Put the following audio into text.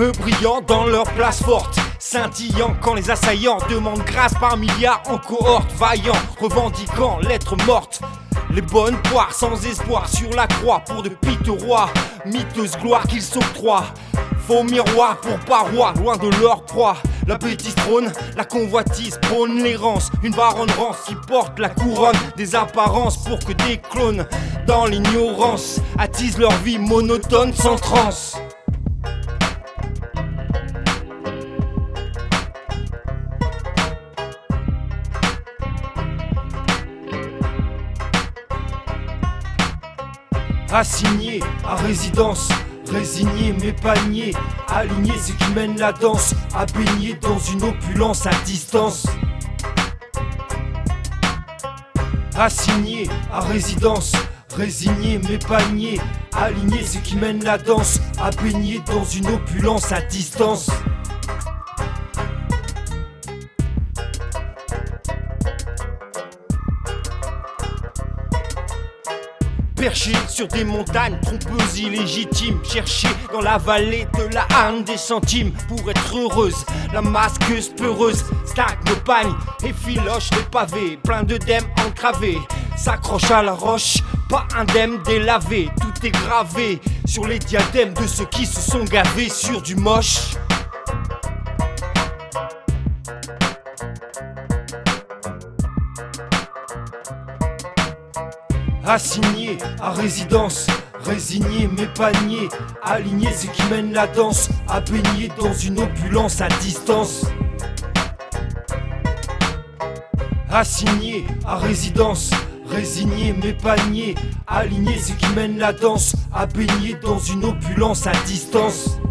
Feu brillant dans leur place forte, scintillant quand les assaillants demandent grâce par milliards en cohorte, vaillant, revendiquant l'être morte. Les bonnes poires sans espoir sur la croix pour de piteux rois, miteuse gloire qu'ils s'octroient. Faux miroir pour parois, loin de leur proie. La bêtise trône, la convoitise prône l'errance. Une baronne rance qui porte la couronne des apparences pour que des clones dans l'ignorance attisent leur vie monotone sans transe. Assigné à résidence, résigné mes paniers, aligné ceux qui mènent la danse, à baigner dans une opulence à distance. Assigné à résidence, résigné mes paniers, aligné ceux qui mènent la danse, à baigner dans une opulence à distance. Perché sur des montagnes trompeuses illégitimes, chercher dans la vallée de la harne des centimes pour être heureuse. La masqueuse peureuse stack nos pagnes et filoche les pavés, plein d'œdèmes encravés. S'accroche à la roche, pas indemne délavé. Tout est gravé sur les diadèmes de ceux qui se sont gavés sur du moche. Assigné à résidence, résigné mes paniers, aligné ceux qui mènent la danse, à baigner dans une opulence à distance. Assigné à résidence, résigné mes paniers, aligné ceux qui mènent la danse, à baigner dans une opulence à distance.